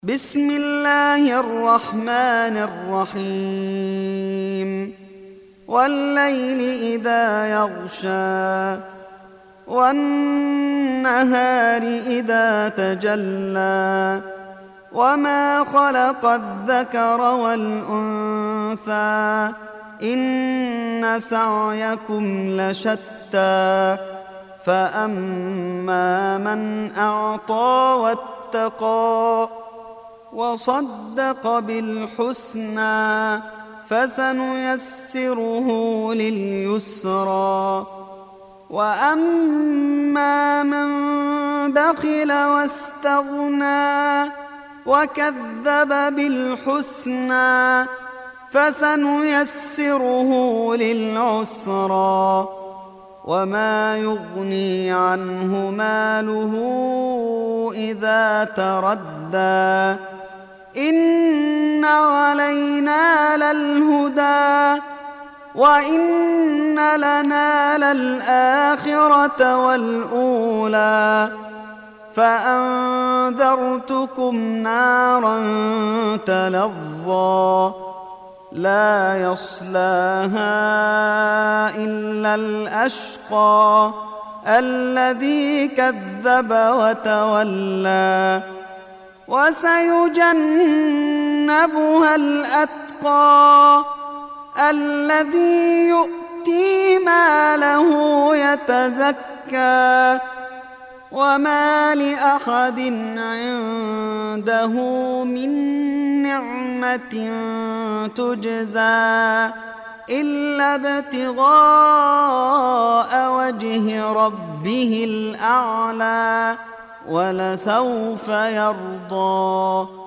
بسم الله الرحمن الرحيم والليل إذا يغشى والنهار إذا تجلى وما خلق الذكر والأنثى إن سعيكم لشتى فأما من أعطى واتقى وصدق بالحسنى فسنيسره لليسرى وأما من بخل واستغنى وكذب بالحسنى فسنيسره للعسرى وما يغني عنه ماله إذا تردى إن علينا للهدى وإن لنا للآخرة والأولى فأنذرتكم نارا تلظى لا يصلاها إلا الأشقى الذي كذب وتولى وسيجنبها الأتقى الذي يؤتي ماله يتزكى وما لأحد عنده من نعمة تجزى إلا ابتغاء وجه ربه الأعلى ولسوف يرضى.